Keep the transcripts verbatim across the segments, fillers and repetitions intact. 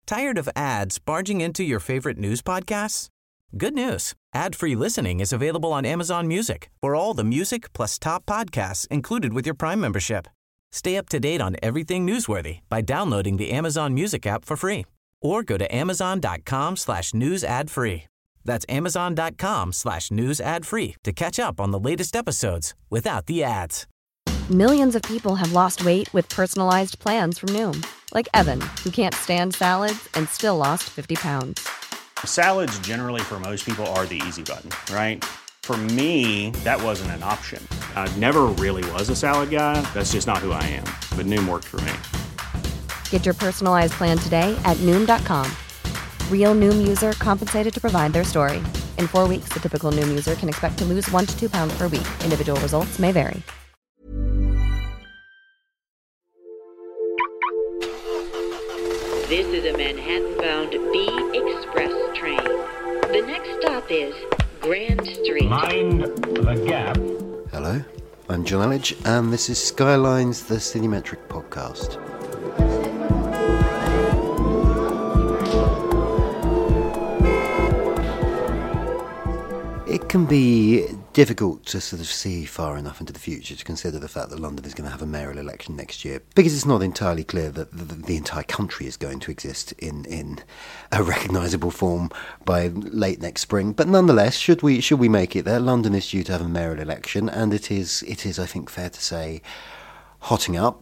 Tired of ads barging into your favorite news podcasts? Good news. Ad-free listening is available on Amazon Music for all the music plus top podcasts included with your Prime membership. Stay up to date on everything newsworthy by downloading the Amazon Music app for free or go to amazon.com slash news ad free. That's amazon.com slash news ad free to catch up on the latest episodes without the ads. Millions of people have lost weight with personalized plans from Noom. Like Evan, who can't stand salads and still lost fifty pounds. Salads generally for most people are the easy button, right? For me, that wasn't an option. I never really was a salad guy. That's just not who I am. But Noom worked for me. Get your personalized plan today at Noom dot com. Real Noom user compensated to provide their story. In four weeks, the typical Noom user can expect to lose one to two pounds per week. Individual results may vary. This is a Manhattan-bound B Express train. The next stop is Grand Street. Mind the gap. Hello, I'm John Elledge, and this is Skylines, the Cinemetric podcast. It can be difficult to sort of see far enough into the future to consider the fact that London is going to have a mayoral election next year, because it's not entirely clear that the, the entire country is going to exist in, in a recognisable form by late next spring. But nonetheless, should we should we make it there, London is due to have a mayoral election, and it is it is I think fair to say hotting up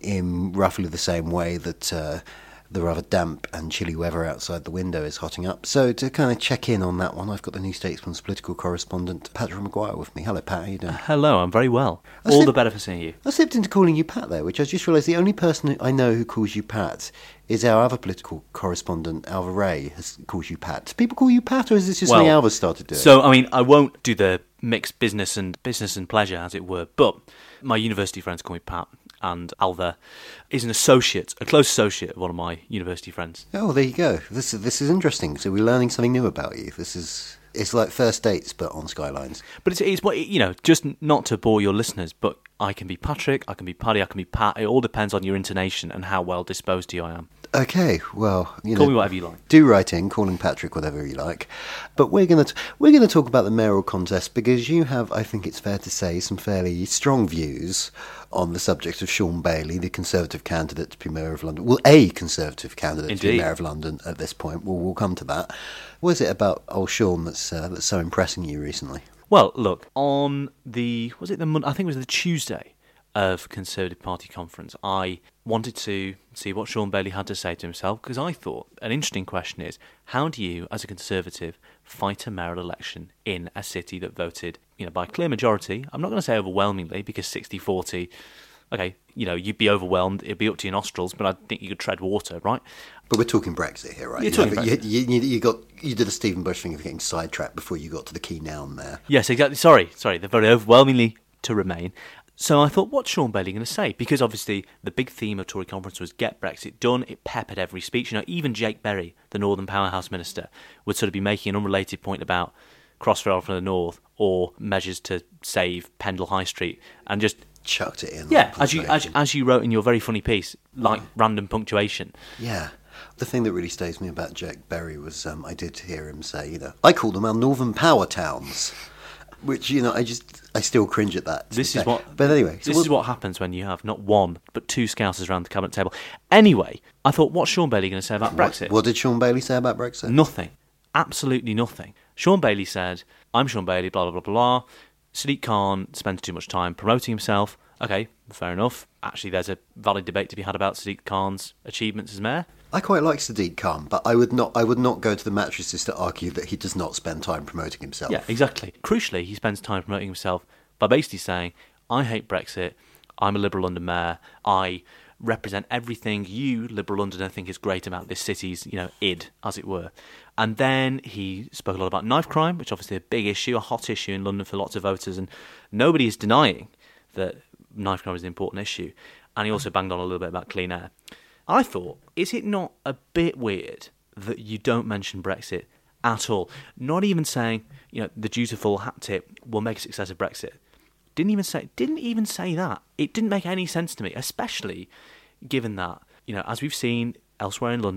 in roughly the same way that Uh, the rather damp and chilly weather outside the window is hotting up. So to kind of check in on that one, I've got the New Statesman's political correspondent, Patrick Maguire, with me. Hello, Pat. How you doing? Hello, I'm very well. I All slipped, the better for seeing you. I slipped into calling you Pat there, which I just realised the only person I know who calls you Pat is our other political correspondent, Alva Ray, has calls you Pat. Do people call you Pat, or is this just well, something Alva started doing? So, I mean, I won't do the mixed business and business and pleasure, as it were, but my university friends call me Pat. And Alva is an associate, a close associate of one of my university friends. Oh, there you go. This is, this is interesting. So we're learning something new about you. This is it's like first dates, but on Skylines. But it's, it's what you know. Just not to bore your listeners, but I can be Patrick, I can be Paddy, I can be Pat. It all depends on your intonation and how well disposed to you I am. Okay, well, you call know, me whatever you like. Do write in, calling Patrick whatever you like. But we're gonna t- we're gonna talk about the mayoral contest because you have, I think it's fair to say, some fairly strong views on the subject of Sean Bailey, the Conservative candidate to be mayor of London. Well, a Conservative candidate Indeed. to be mayor of London at this point. We'll we'll come to that. What is it about old Sean that's uh, that's so impressing you recently? Well, look, on the was it the Mon- I think it was the Tuesday of Conservative Party conference, I wanted to see what Sean Bailey had to say to himself, because I thought an interesting question is, how do you, as a Conservative, fight a mayoral election in a city that voted, you know, by a clear majority? I'm not going to say overwhelmingly, because sixty forty, okay, you know, you'd be overwhelmed, it'd be up to your nostrils, but I think you could tread water, right? But we're talking Brexit here, right? You're you, talking know, Brexit. You, you, you got you did a Stephen Bush thing of getting sidetracked before you got to the key noun there. Yes, exactly. Sorry, sorry, they voted overwhelmingly to remain. So I thought, what's Sean Bailey going to say? Because obviously the big theme of Tory conference was get Brexit done. It peppered every speech. You know, even Jake Berry, the Northern Powerhouse Minister, would sort of be making an unrelated point about Crossrail from the North or measures to save Pendle High Street and just chucked it in. Yeah, like as you as, as you wrote in your very funny piece, like yeah. random punctuation. Yeah. The thing that really stays me about Jake Berry was um, I did hear him say, you know, I call them our Northern Power Towns. Which, you know, I just, I still cringe at that. This is what, but anyway, so this is what happens when you have not one but two Scousers around the cabinet table. Anyway, I thought, what's Sean Bailey going to say about what, Brexit? What did Sean Bailey say about Brexit? Nothing, absolutely nothing. Sean Bailey said, "I'm Sean Bailey, blah blah blah blah. Sadiq Khan spends too much time promoting himself." Okay, fair enough. Actually, there's a valid debate to be had about Sadiq Khan's achievements as mayor. I quite like Sadiq Khan, but I would not I would not go to the mattresses to argue that he does not spend time promoting himself. Yeah, exactly. Crucially, he spends time promoting himself by basically saying, I hate Brexit, I'm a Liberal London mayor, I represent everything you, Liberal Londoner, think is great about this city's, you know, id, as it were. And then he spoke a lot about knife crime, which is obviously a big issue, a hot issue in London for lots of voters, and nobody is denying that knife crime is an important issue. And he also banged on a little bit about clean air. I thought, is it not a bit weird that you don't mention Brexit at all? Not even saying, you know, the dutiful hat tip will make a success of Brexit. Didn't even say, didn't even say that. It didn't make any sense to me, especially given that, you know, as we've seen elsewhere in London,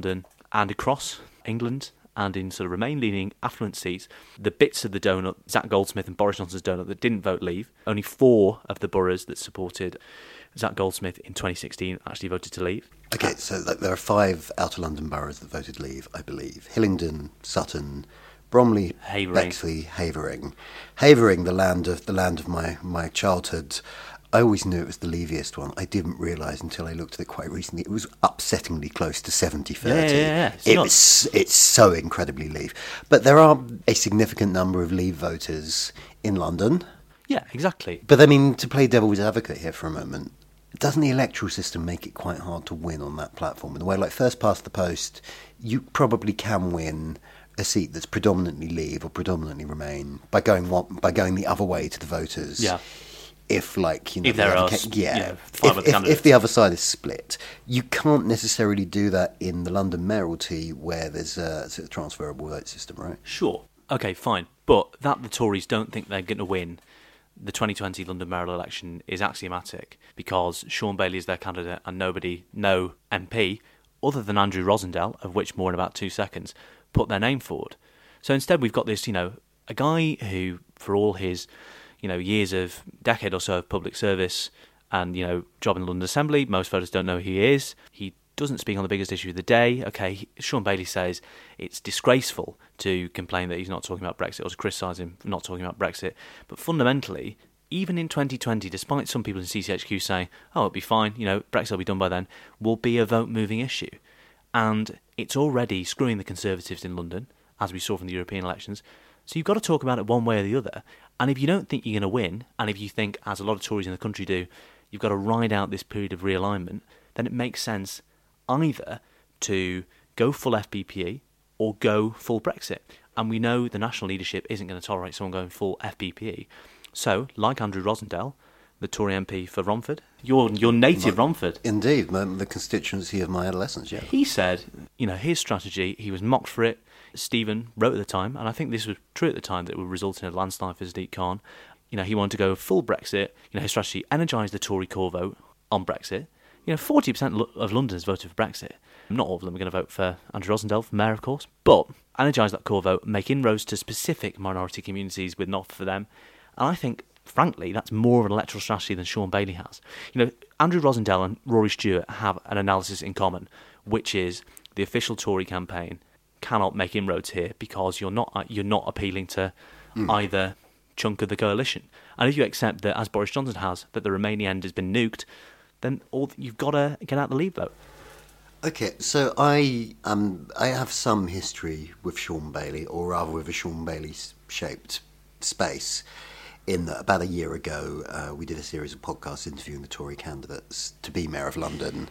And across England and in sort of Remain-leaning affluent seats, the bits of the donut, Zac Goldsmith and Boris Johnson's donut, that didn't vote Leave, only four of the boroughs that supported Zac Goldsmith in twenty sixteen actually voted to leave. Okay, so like, there are five outer London boroughs that voted Leave, I believe. Hillingdon, Sutton, Bromley, Havering. Bexley, Havering. Havering, the land of the land of my, my childhood. I always knew it was the leaviest one. I didn't realise until I looked at it quite recently. It was upsettingly close to seventy thirty. Yeah, yeah, yeah. It's It not- was, it's so incredibly Leave. But there are a significant number of Leave voters in London. Yeah, exactly. But I mean, to play devil's advocate here for a moment, doesn't the electoral system make it quite hard to win on that platform? In the way, like, first past the post, you probably can win a seat that's predominantly Leave or predominantly Remain by going one, by going the other way to the voters. Yeah. If, like, you know, If there the are other s- ca- yeah, you know, five if, other if, candidates. if the other side is split, you can't necessarily do that in the London mayoralty where there's a sort of transferable vote system, right? Sure. Okay, fine. But that the Tories don't think they're going to win the twenty twenty London mayoral election is axiomatic, because Sean Bailey is their candidate and nobody, no M P, other than Andrew Rosendale, of which more in about two seconds, put their name forward. So instead we've got this, you know, a guy who, for all his, you know, years of, decade or so of public service and, you know, job in the London Assembly, most voters don't know who he is. He doesn't speak on the biggest issue of the day. Okay, he, Sean Bailey says it's disgraceful to complain that he's not talking about Brexit or to criticise him for not talking about Brexit. But fundamentally, even in twenty twenty, despite some people in C C H Q saying, oh, it'll be fine, you know, Brexit will be done by then, will be a vote-moving issue. And it's already screwing the Conservatives in London, as we saw from the European elections. So you've got to talk about it one way or the other. And if you don't think you're going to win, and if you think, as a lot of Tories in the country do, you've got to ride out this period of realignment, then it makes sense either to go full F B P E or go full Brexit. And we know the national leadership isn't going to tolerate someone going full F B P E. So, like Andrew Rosendale, the Tory M P for Romford, your your native My- Romford, Indeed, my, the constituency of my adolescence, yeah. he said, you know, his strategy, he was mocked for it. Stephen wrote at the time, and I think this was true at the time, that it would result in a landslide for Sadiq Khan. You know, he wanted to go full Brexit. You know, his strategy, energise the Tory core vote on Brexit. You know, forty percent of Londoners voted for Brexit. Not all of them are going to vote for Andrew Rosendale for mayor, of course, but energise that core vote, make inroads to specific minority communities with not for them. And I think, frankly, that's more of an electoral strategy than Sean Bailey has. You know, Andrew Rosendale and Rory Stewart have an analysis in common, which is the official Tory campaign cannot make inroads here because you're not you're not appealing to mm. either chunk of the coalition. And if you accept that, as Boris Johnson has, that the remaining end has been nuked, then all you've got to get out the Leave vote. Okay, so I um I have some history with Sean Bailey, or rather with a Sean Bailey-shaped space, in that about a year ago uh, we did a series of podcasts interviewing the Tory candidates to be Mayor of London,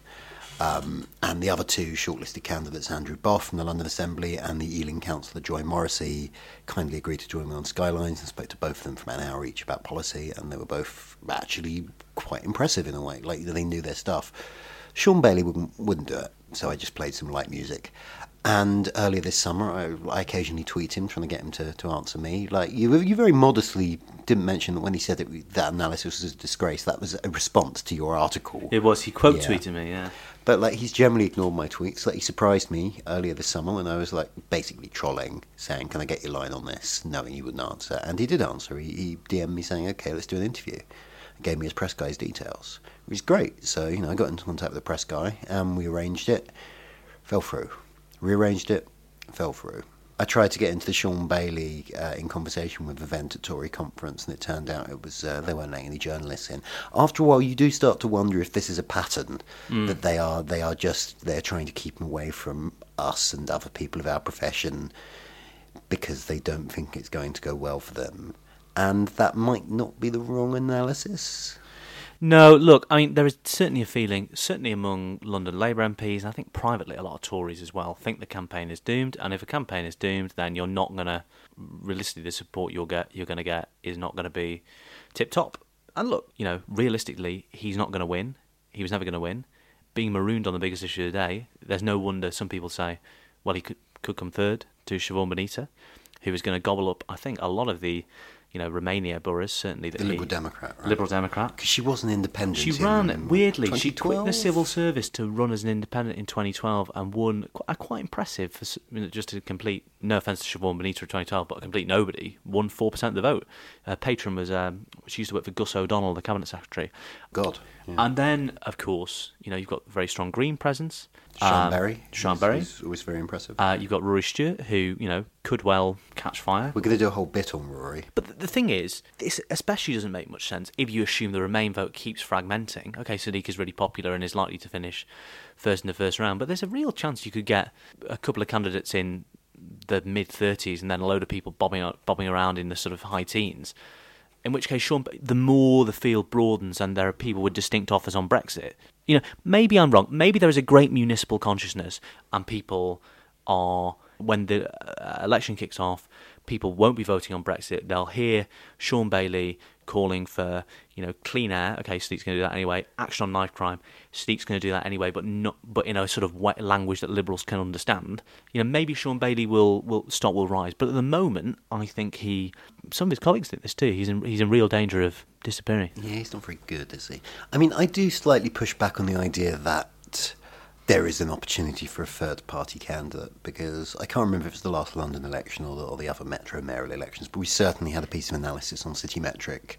um, and the other two shortlisted candidates, Andrew Boff from the London Assembly and the Ealing councillor Joy Morrissey, kindly agreed to join me on Skylines and spoke to both of them for an hour each about policy, and they were both actually quite impressive in a way, like they knew their stuff. Sean Bailey wouldn't, wouldn't do it, so I just played some light music. And earlier this summer, I, I occasionally tweet him, trying to get him to, to answer me. Like, you you very modestly didn't mention that when he said that that analysis was a disgrace, that was a response to your article. It was. He quote Yeah. tweeted me, yeah. But, like, he's generally ignored my tweets. Like, he surprised me earlier this summer when I was, like, basically trolling, saying, can I get your line on this, knowing he wouldn't answer. And he did answer. He, he D M'd me saying, okay, let's do an interview. Gave me his press guy's details, which is great. So, you know, I got into contact with the press guy, and we arranged it. Fell through. Rearranged it. Fell through. I tried to get into the Sean Bailey uh, in conversation with Event at Tory conference, and it turned out it was uh, they weren't letting any journalists in. After a while, you do start to wonder if this is a pattern, mm. that they are they are just they're trying to keep them away from us and other people of our profession because they don't think it's going to go well for them. And that might not be the wrong analysis. No, look, I mean, there is certainly a feeling, certainly among London Labour M Ps, and I think privately a lot of Tories as well, think the campaign is doomed, and if a campaign is doomed, then you're not going to, realistically, the support you'll get, you're going to get is not going to be tip-top. And look, you know, realistically, he's not going to win. He was never going to win. Being marooned on the biggest issue of the day, there's no wonder some people say, well, he could, could come third to Siobhan Bonita, who is going to gobble up, I think, a lot of the you know, Romania boroughs, certainly. That The Liberal he, Democrat, right? Liberal Democrat. Because she was an independent. She in, ran, um, weirdly, she quit the twenty twelve? civil service to run as an independent in twenty twelve and won, quite, quite impressive, for, s- you know, just a complete, no offence to Siobhan Benita of twenty twelve, but a complete nobody, won four percent of the vote. Her patron was, um, she used to work for Gus O'Donnell, the Cabinet Secretary. God. Yeah. And then, of course, you know, you've got a very strong Green presence. Sean Um, Berry. Sean who's- Berry. who's always very impressive. Uh, you've got Rory Stewart, who, you know, could well catch fire. We're going to do a whole bit on Rory. But the, the thing is, this especially doesn't make much sense if you assume the Remain vote keeps fragmenting. Okay, Sadiq is really popular and is likely to finish first in the first round, but there's a real chance you could get a couple of candidates in the mid-thirties and then a load of people bobbing, out, bobbing around in the sort of high teens. In which case, Sean, the more the field broadens and there are people with distinct offers on Brexit, you know, maybe I'm wrong. Maybe there is a great municipal consciousness and people are, when the uh, election kicks off, people won't be voting on Brexit. They'll hear Sean Bailey calling for, you know, clean air. Okay, Sadiq's going to do that anyway. Action on knife crime. Sadiq's going to do that anyway, but not, but in a sort of wet language that Liberals can understand. You know, maybe Sean Bailey will will stock will rise, but at the moment, I think he, some of his colleagues think this too. He's in he's in real danger of disappearing. Yeah, he's not very good, is he? I mean, I do slightly push back on the idea that there is an opportunity for a third-party candidate, because I can't remember if it's the last London election or the, or the other Metro mayoral elections, but we certainly had a piece of analysis on Citymetric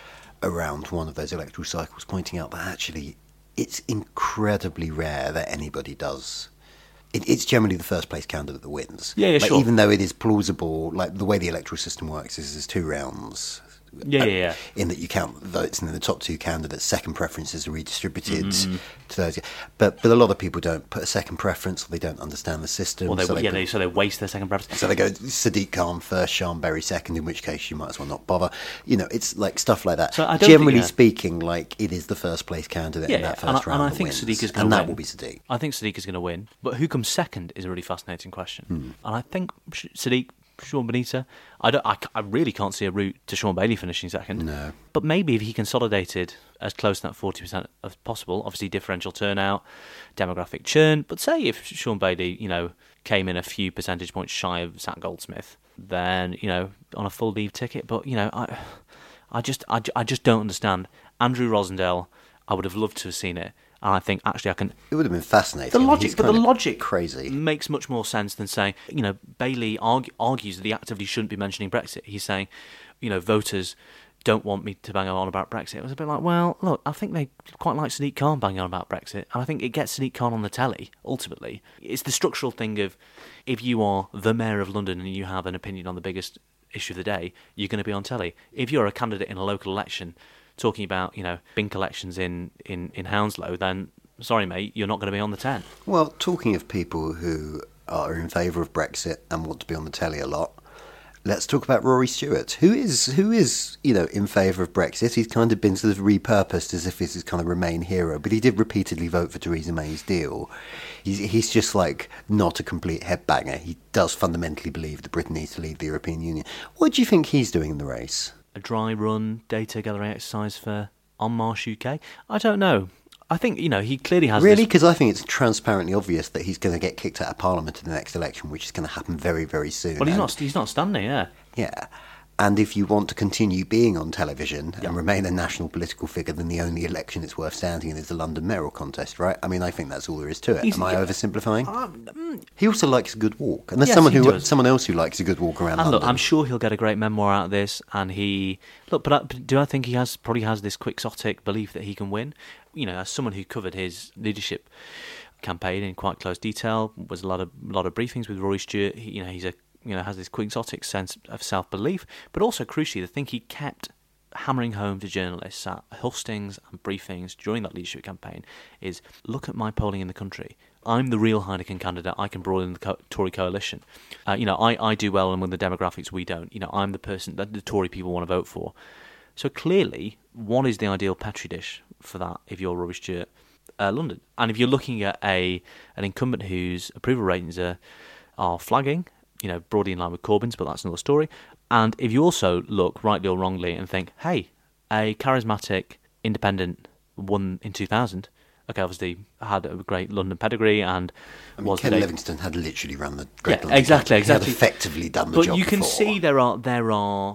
around one of those electoral cycles pointing out that actually it's incredibly rare that anybody does. It, it's generally the first-place candidate that wins. Yeah, yeah, like, sure. Even though it is plausible, like the way the electoral system works is there's two rounds. Yeah, yeah, yeah. In that you count votes, and then the top two candidates' second preferences are redistributed Mm-hmm. to those. But but a lot of people don't put a second preference, or they don't understand the system. Or they, so, they yeah, put- they, so they waste their second preference. so they go Sadiq Khan first, Sean Berry second, in which case you might as well not bother. You know, it's like stuff like that. So I don't Generally think, uh, speaking, like it is the first place candidate in Yeah, that and first I- round and I that think wins, Sadiq is gonna and that win. will be Sadiq. I think Sadiq is going to win, but who comes second is a really fascinating question. Hmm. And I think Sh- Sadiq, Sean Benita, I don't, I, c- I really can't see a route to Sean Bailey finishing second. No. But maybe if he consolidated as close to that forty percent as possible, obviously differential turnout, demographic churn. But say if Sean Bailey, you know, came in a few percentage points shy of Zach Goldsmith, then you know, on a full leave ticket. But you know, I, I just, I, ju- I just don't understand. Andrew Rosendale, I would have loved to have seen it. And I think actually I can. It would have been fascinating. The logic, He's but the kind of logic crazy. makes much more sense than saying, you know, Bailey argue, argues that he actively shouldn't be mentioning Brexit. He's saying, you know, voters don't want me to bang on about Brexit. It was a bit like, well, look, I think they quite like Sadiq Khan banging on about Brexit, and I think it gets Sadiq Khan on the telly, ultimately. It's the structural thing of, if you are the Mayor of London and you have an opinion on the biggest issue of the day, you're going to be on telly. If you're a candidate in a local election talking about, you know, bink elections in, in, in Hounslow, then sorry, mate, you're not going to be on the ten. Well, talking of people who are in favour of Brexit and want to be on the telly a lot, let's talk about Rory Stewart, who is, who is, you know, in favour of Brexit. He's kind of been sort of repurposed as if he's his kind of Remain hero, but he did repeatedly vote for Theresa May's deal. He's, he's just like not a complete headbanger. He does fundamentally believe that Britain needs to leave the European Union. What do you think he's doing in the race? A dry run data gathering exercise for En Marche U K? I don't know. I think, you know, he clearly has Really? this- Because I think it's transparently obvious that he's going to get kicked out of Parliament in the next election, which is going to happen very, very soon. Well, he's And- not, he's not standing, yeah. Yeah. And if you want to continue being on television Yeah. and remain a national political figure, then the only election it's worth standing in is the London mayoral contest, right? I mean, I think that's all there is to it. He's- Am I yeah. oversimplifying? He also likes a good walk, and there's Yes, someone he who, does. someone else who likes a good walk around And London. look, I'm sure he'll get a great memoir out of this. And he look, but, I, but do I think he has probably has this quixotic belief that he can win? You know, as someone who covered his leadership campaign in quite close detail, was a lot of lot of briefings with Rory Stewart. He, you know, he's a you know has this quixotic sense of self belief, but also crucially, the thing he kept hammering home to journalists at hustings and briefings during that leadership campaign is, look at my polling in the country. I'm the real Heineken candidate. I can broaden the co- Tory coalition. Uh, you know, I, I do well, and with the demographics we don't. You know, I'm the person that the Tory people want to vote for. So clearly, what is the ideal petri dish for that if you're Rory Stewart? Uh, London. And if you're looking at a an incumbent whose approval ratings are, are flagging, you know, broadly in line with Corbyn's, but that's another story. And if you also look, rightly or wrongly, and think, hey, a charismatic independent won in two thousand. Okay, obviously had a great London pedigree and I mean, was Ken the- Livingstone had literally run the Great Yeah, London exactly, Campaign. He had exactly. effectively done the but job you can before. see there are there are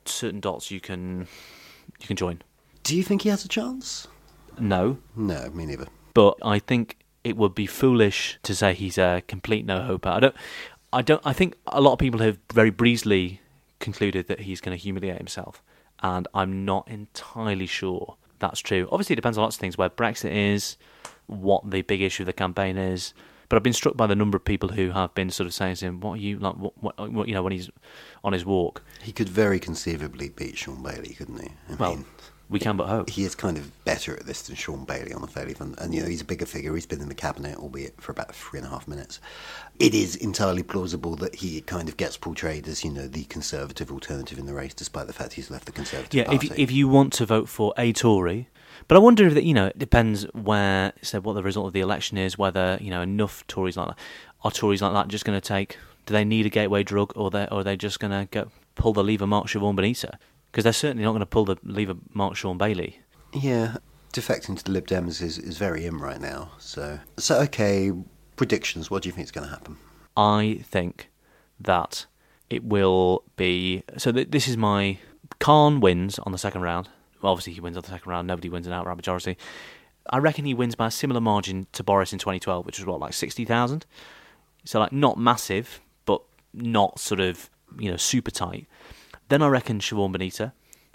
certain dots you can you can join. Do you think he has a chance? No. No, me neither. But I think it would be foolish to say he's a complete no-hoper. I don't. I don't. I think a lot of people have very breezily concluded that he's going to humiliate himself, and I'm not entirely sure that's true. Obviously, it depends on lots of things, where Brexit is, what the big issue of the campaign is. But I've been struck by the number of people who have been sort of saying to him, "What are you like? What, what, what you know, when he's on his walk?" He could very conceivably beat Sean Bailey, couldn't he? I well, mean, we can but hope. He is kind of better at this than Sean Bailey on a fairly fun, and you know he's a bigger figure. He's been in the cabinet, albeit for about three and a half minutes. It is entirely plausible that he kind of gets portrayed as, you know, the Conservative alternative in the race, despite the fact he's left the Conservative yeah, Party. if you, if you want to vote for a Tory. But I wonder if that, you know, it depends where, so what the result of the election is, whether, you know, enough Tories like that, are Tories like that just going to take, do they need a gateway drug, or, they, or are they just going to go pull the lever Mark Siobhan Benita? Because they're certainly not going to pull the lever Mark Sean Bailey. Yeah, defecting to the Lib Dems is, is very in right now. So, so okay, predictions, what do you think is going to happen? I think that it will be, so th- this is my, Khan wins on the second round. Well, obviously he wins on the second round, nobody wins an outright majority. I reckon he wins by a similar margin to Boris in twenty twelve, which was what, like sixty thousand? So like not massive, but not sort of, you know, super tight. Then I reckon Siobhan Benita.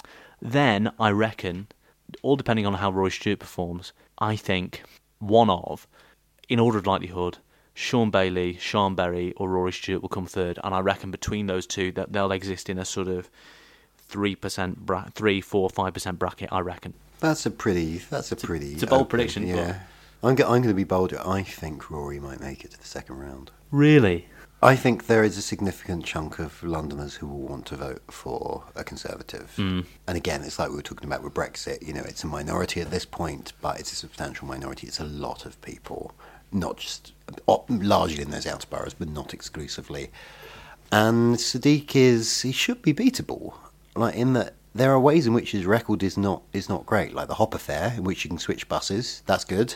Then I reckon, all depending on how Rory Stewart performs, I think one of, in order of likelihood, Sean Bailey, Sean Berry or Rory Stewart will come third. And I reckon between those two that they'll exist in a sort of three percent, bra- three, four, five percent bracket, I reckon. That's a pretty, that's a pretty... It's a bold open, prediction. Yeah. I'm, go- I'm going to be bolder. I think Rory might make it to the second round. Really? I think there is a significant chunk of Londoners who will want to vote for a Conservative. Mm. And again, it's like we were talking about with Brexit. You know, it's a minority at this point, but it's a substantial minority. It's a lot of people, not just largely in those outer boroughs, but not exclusively. And Sadiq is, he should be beatable. Like, in that there are ways in which his record is not is not great, like the Hopper fare, in which you can switch buses. That's good.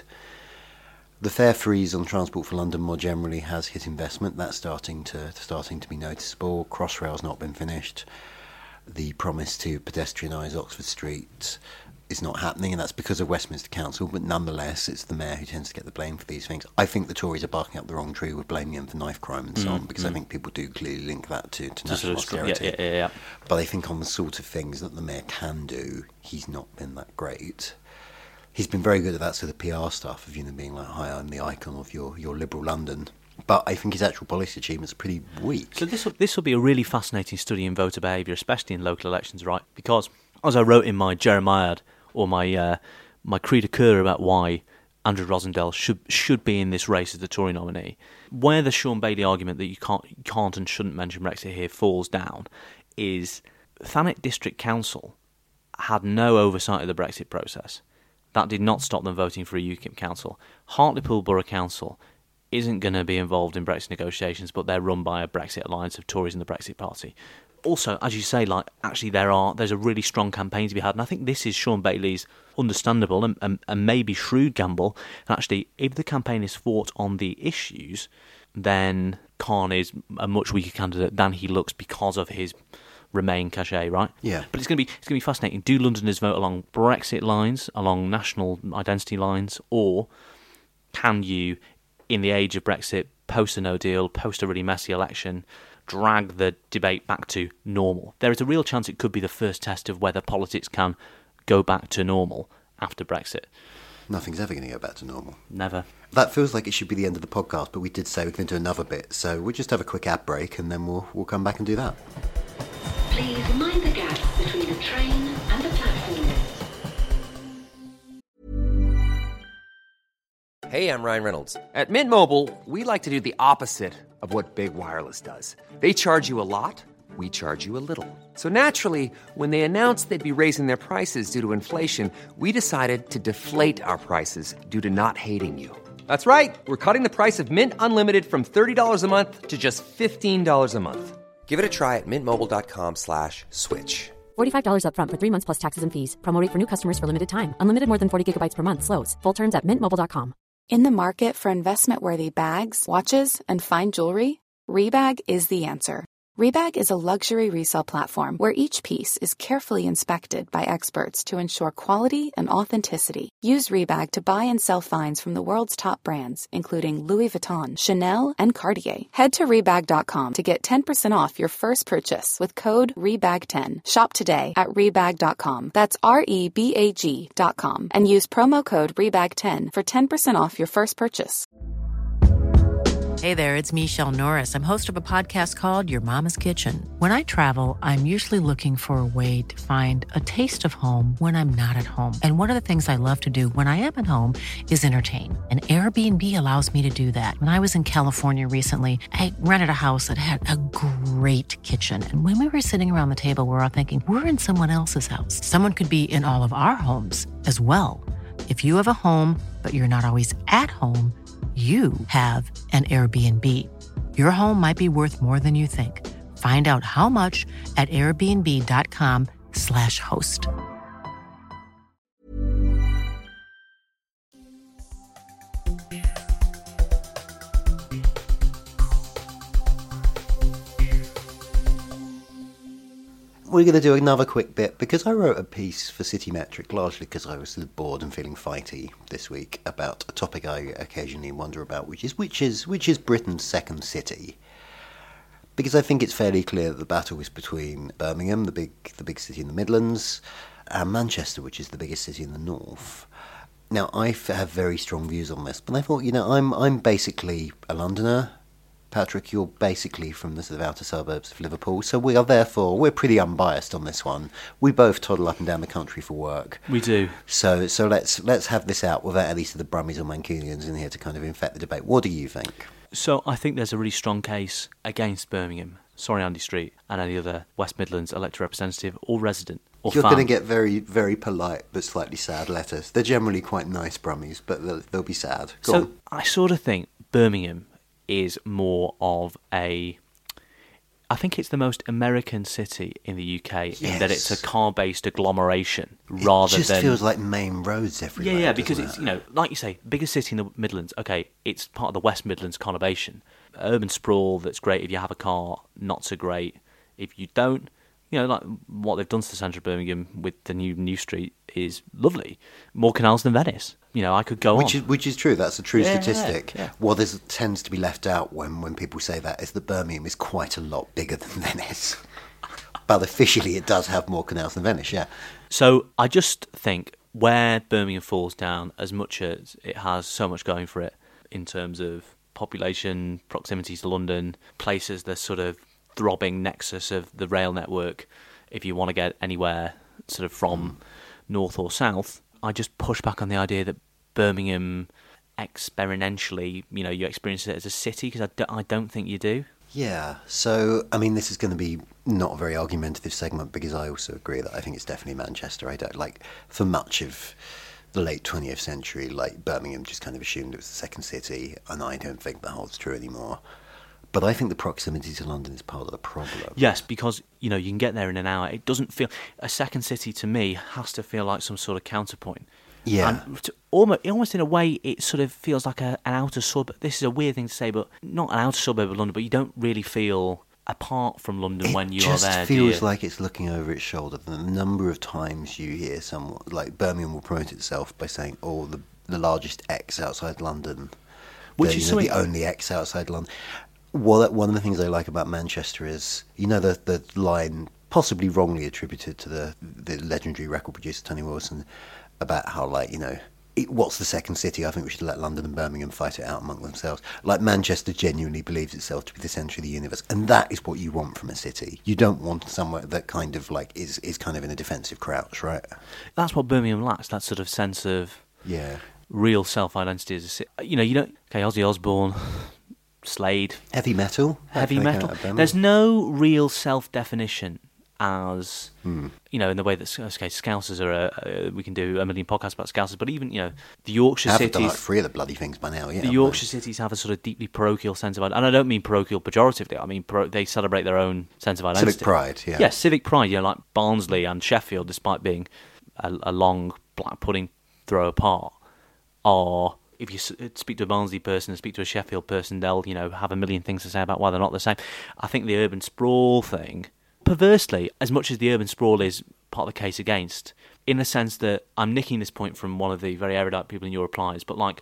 The fare freeze on Transport for London more generally has hit investment. That's starting to starting to be noticeable. Crossrail's not been finished. The promise to pedestrianise Oxford Street is not happening, and that's because of Westminster Council, but nonetheless it's the mayor who tends to get the blame for these things. I think the Tories are barking up the wrong tree with blaming him for knife crime and so mm, on, because mm. I think people do clearly link that to, to national sort of, austerity. Yeah, yeah, yeah. But I think on the sort of things that the mayor can do, he's not been that great. He's been very good at that sort of P R stuff of, you know, being like, hi, I'm the icon of your, your liberal London. But I think his actual policy achievements are pretty weak. So this will, this will be a really fascinating study in voter behaviour, especially in local elections, right? Because, as I wrote in my Jeremiad, or my uh, my cri de coeur about why Andrew Rosendale should should be in this race as the Tory nominee, where the Sean Bailey argument that you can't, you can't and shouldn't mention Brexit here falls down, is Thanet District Council had no oversight of the Brexit process. That did not stop them voting for a U KIP council. Hartlepool Borough Council isn't going to be involved in Brexit negotiations, but they're run by a Brexit alliance of Tories and the Brexit Party. Also, as you say, like actually there are there's a really strong campaign to be had, and I think this is Sean Bailey's understandable and, and, and maybe shrewd gamble. And actually, if the campaign is fought on the issues, then Khan is a much weaker candidate than he looks because of his Remain cachet, right? Yeah. But it's going to be it's going to be fascinating. Do Londoners vote along Brexit lines, along national identity lines, or can you, in the age of Brexit, post a no deal, post a really messy election, drag the debate back to normal? There is a real chance it could be the first test of whether politics can go back to normal after Brexit. Nothing's ever going to go back to normal. Never. That feels like it should be the end of the podcast, but we did say we're going to do another bit, so we'll just have a quick ad break and then we'll we'll come back and do that. Please mind the gap between the train and the platform. Hey, I'm Ryan Reynolds. At Mint Mobile, we like to do the opposite of what Big Wireless does. They charge you a lot, we charge you a little. So naturally, when they announced they'd be raising their prices due to inflation, we decided to deflate our prices due to not hating you. That's right. We're cutting the price of Mint Unlimited from thirty dollars a month to just fifteen dollars a month. Give it a try at mintmobile.com slash switch. forty-five dollars up front for three months plus taxes and fees. Promo rate for new customers for limited time. Unlimited more than forty gigabytes per month. Slows full terms at mint mobile dot com. In the market for investment-worthy bags, watches, and fine jewelry, Rebag is the answer. Rebag is a luxury resale platform where each piece is carefully inspected by experts to ensure quality and authenticity. Use Rebag to buy and sell finds from the world's top brands, including Louis Vuitton, Chanel, and Cartier. Head to Rebag dot com to get ten percent off your first purchase with code Rebag ten. Shop today at Rebag dot com. That's R E B A G dot com. And use promo code Rebag ten for ten percent off your first purchase. Hey there, it's Michelle Norris. I'm host of a podcast called Your Mama's Kitchen. When I travel, I'm usually looking for a way to find a taste of home when I'm not at home. And one of the things I love to do when I am at home is entertain. And Airbnb allows me to do that. When I was in California recently, I rented a house that had a great kitchen. And when we were sitting around the table, we were all thinking, we're in someone else's house. Someone could be in all of our homes as well. If you have a home, but you're not always at home, you have an Airbnb. Your home might be worth more than you think. Find out how much at airbnb dot com slash host. We're going to do another quick bit, because I wrote a piece for City Metric, largely because I was bored and feeling fighty this week, about a topic I occasionally wonder about, which is which is which is Britain's second city. Because I think it's fairly clear that the battle is between Birmingham, the big the big city in the Midlands, and Manchester, which is the biggest city in the north. Now, I have very strong views on this, but I thought, you know, I'm I'm basically a Londoner. Patrick, you're basically from the sort of outer suburbs of Liverpool, so we are therefore, we're pretty unbiased on this one. We both toddle up and down the country for work. We do. So so let's let's have this out without at least the Brummies or Mancunians in here to kind of infect the debate. What do you think? So I think there's a really strong case against Birmingham, sorry Andy Street, and any other West Midlands elected representative or resident or You're fan. going to get very, very polite but slightly sad letters. They're generally quite nice Brummies, but they'll, they'll be sad. Go so on. I sort of think Birmingham is more of a... I think it's the most American city in the U K Yes. in that it's a car-based agglomeration rather it just than... feels like main roads everywhere. Yeah, yeah, because doesn't it's, it? you know, like you say, biggest city in the Midlands, okay, it's part of the West Midlands conurbation. Urban sprawl that's great if you have a car, not so great if you don't. You know, like what they've done to the centre of Birmingham with the new New Street is lovely. More canals than Venice. You know, I could go which on. Is, which is true, that's a true Yeah, statistic. yeah. What is, tends to be left out when, when people say that is that Birmingham is quite a lot bigger than Venice. But officially it does have more canals than Venice, yeah. So I just think where Birmingham falls down, as much as it has so much going for it in terms of population, proximity to London, places the sort of throbbing nexus of the rail network, if you want to get anywhere sort of from mm. north or south, I just push back on the idea that Birmingham experientially, you know, you experience it as a city, because I, do, I don't think you do. Yeah, so, I mean, this is going to be not a very argumentative segment, because I also agree that I think it's definitely Manchester. I don't, like, for much of the late twentieth century, like, Birmingham just kind of assumed it was the second city, and I don't think that holds true anymore. But I think the proximity to London is part of the problem. Yes, because, you know, you can get there in an hour. It doesn't feel... A second city, to me, has to feel like some sort of counterpoint. Yeah. And to almost, almost in a way, it sort of feels like a, an outer suburb. This is a weird thing to say, but not an outer suburb of London, but you don't really feel apart from London it when you are there, It just feels do you? like it's looking over its shoulder. The number of times you hear someone... Like, Birmingham will promote itself by saying, oh, the, the largest X outside London. Which the, is you know, something... the only X outside London. Well, one of the things I like about Manchester is, you know, the the line possibly wrongly attributed to the the legendary record producer Tony Wilson about how, like, you know, it, what's the second city? I think we should let London and Birmingham fight it out among themselves. Like, Manchester genuinely believes itself to be the centre of the universe, and that is what you want from a city. You don't want somewhere that kind of like is is kind of in a defensive crouch, right? That's what Birmingham lacks. That sort of sense of yeah real self-identity as a city. You know, you don't. Okay, Ozzy Osbourne. Slade. Heavy metal? Heavy metal. There's no real self-definition as, hmm. you know, in the way that, okay, Scousers are, a, uh, we can do a million podcasts about Scousers, but even, you know, the Yorkshire I've cities... done like three of the bloody things by now, yeah. The Yorkshire cities have a sort of deeply parochial sense of identity, and I don't mean parochial pejoratively, I mean pro- they celebrate their own sense of identity. Civic pride, yeah. Yeah, civic pride, you know, like Barnsley and Sheffield, despite being a, a long black pudding throw apart, are if you speak to a Barnsley person and speak to a Sheffield person, they'll, you know, have a million things to say about why they're not the same. I think the urban sprawl thing, perversely, as much as the urban sprawl is part of the case against, in the sense that I'm nicking this point from one of the very erudite people in your replies, but like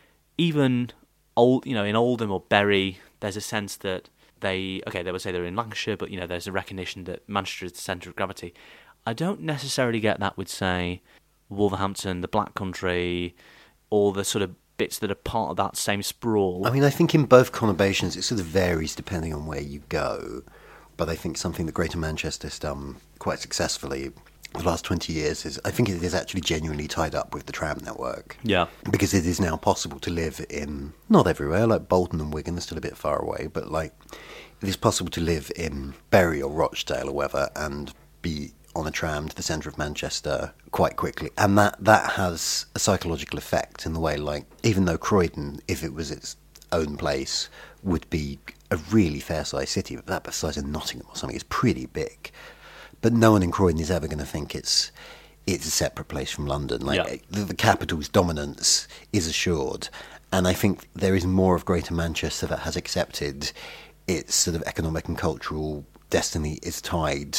even old, you know, in Oldham or Bury, there's a sense that they, okay, they would say they're in Lancashire, but you know, there's a recognition that Manchester is the centre of gravity. I don't necessarily get that with, say, Wolverhampton, the Black Country, all the sort of bits that are part of that same sprawl. I mean, I think in both conurbations it sort of varies depending on where you go. But I think something that Greater Manchester has done quite successfully the last twenty years is, I think it is actually genuinely tied up with the tram network. Yeah. Because it is now possible to live in, not everywhere, like Bolton and Wigan are still a bit far away, but like it is possible to live in Bury or Rochdale or wherever and be on a tram to the centre of Manchester quite quickly. And that, that has a psychological effect in the way, like, even though Croydon, if it was its own place, would be a really fair-sized city, but that size of Nottingham or something is pretty big. But no one in Croydon is ever going to think it's it's a separate place from London. Like yeah. the, the capital's dominance is assured, and I think there is more of Greater Manchester that has accepted its sort of economic and cultural destiny is tied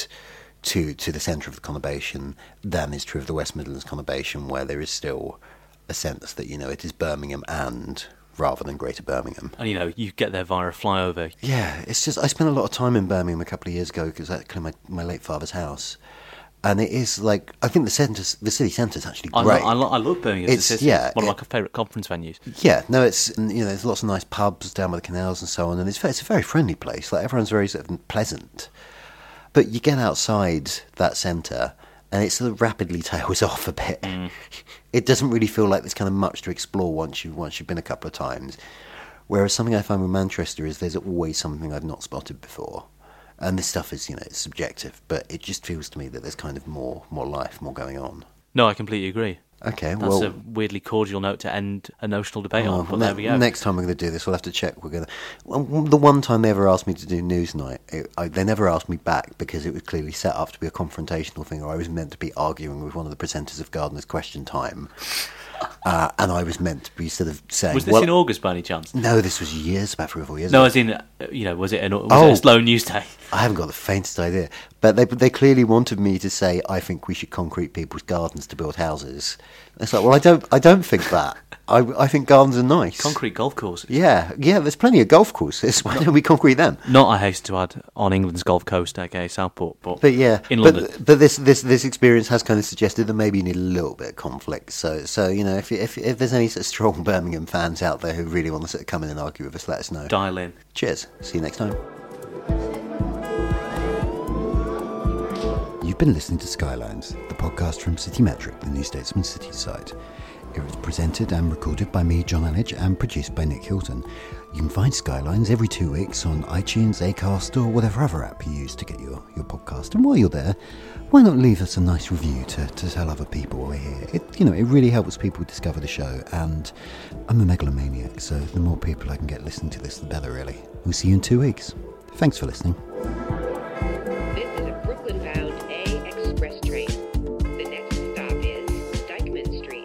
to to the centre of the conurbation than is true of the West Midlands conurbation, where there is still a sense that, you know, it is Birmingham and rather than Greater Birmingham. And, you know, you get there via a flyover. Yeah, it's just, I spent a lot of time in Birmingham a couple of years ago because that's kind of my, my late father's house. And it is like, I think the centre, the city centre is actually great. I, lo- I, lo- I love Birmingham as a city. Yeah, it's one of it, my favourite conference venues. Yeah, no, it's, you know, there's lots of nice pubs down by the canals and so on, and it's, it's a very friendly place. Like, everyone's very sort of pleasant. But you get outside that centre and it sort of rapidly tails off a bit. Mm. It doesn't really feel like there's kind of much to explore once you've, once you've been a couple of times. Whereas something I find with Manchester is there's always something I've not spotted before. And this stuff is, you know, it's subjective, but it just feels to me that there's kind of more more life, more going on. No, I completely agree. Okay, That's well... That's a weirdly cordial note to end a notional debate oh, on, but ne- there we go. Next time we're going to do this, we'll have to check. We're going to... Well, the one time they ever asked me to do Newsnight, it, I, they never asked me back because it was clearly set up to be a confrontational thing, or I was meant to be arguing with one of the presenters of Gardener's Question Time. Uh, and I was meant to be sort of saying... Was this well, in August by any chance? No, this was years, about three or four years no, ago. as in, uh, you know, was it, an, was oh, it a slow news day? I haven't got the faintest idea. But they they clearly wanted me to say, I think we should concrete people's gardens to build houses. It's like, well, I don't I don't think that. I, I think gardens are nice. Concrete golf courses. Yeah, yeah, there's plenty of golf courses. Why don't we concrete them? Not, I hasten to add, on England's Gulf Coast, aka Southport, but, but yeah, in but, London. But this, this this experience has kind of suggested that maybe you need a little bit of conflict. So, so you know, if if if there's any sort of strong Birmingham fans out there who really want to sort of come in and argue with us, let us know. Dial in. Cheers. See you next time. You've been listening to Skylines, the podcast from Citymetric, the New Statesman City site. It was presented and recorded by me, John Annidge, and produced by Nick Hilton. You can find Skylines every two weeks on iTunes, Acast, or whatever other app you use to get your, your podcast. And while you're there, why not leave us a nice review to, to tell other people we're here? It, you know, it really helps people discover the show, and I'm a megalomaniac, so the more people I can get listening to this, the better, really. We'll see you in two weeks. Thanks for listening. This is a Brooklyn-bound A Express train. The next stop is Dyckman Street.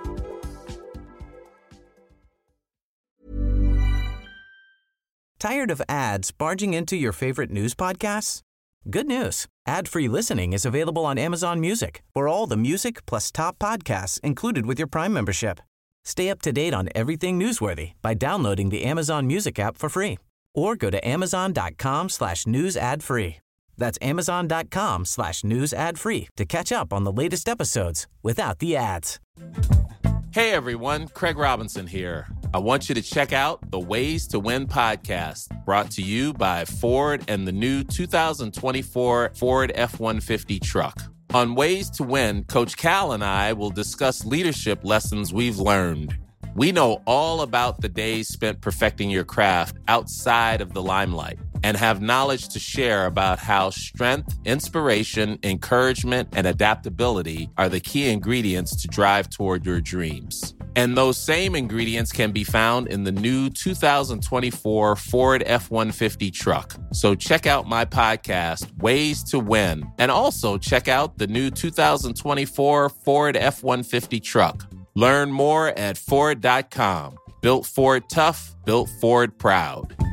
Tired of ads barging into your favorite news podcasts? Good news. Ad-free listening is available on Amazon Music for all the music plus top podcasts included with your Prime membership. Stay up to date on everything newsworthy by downloading the Amazon Music app for free or go to amazon.com slash news ad free. That's amazon.com slash news ad free to catch up on the latest episodes without the ads. Hey everyone, Craig Robinson here. I want you to check out the Ways to Win podcast, brought to you by Ford and the new two thousand twenty-four Ford F one fifty truck. On Ways to Win, Coach Cal and I will discuss leadership lessons we've learned. We know all about the days spent perfecting your craft outside of the limelight and have knowledge to share about how strength, inspiration, encouragement, and adaptability are the key ingredients to drive toward your dreams. And those same ingredients can be found in the new two thousand twenty-four Ford F one fifty truck. So check out my podcast, Ways to Win, and also check out the new two thousand twenty-four Ford F one fifty truck. Learn more at Ford dot com. Built Ford tough, built Ford proud.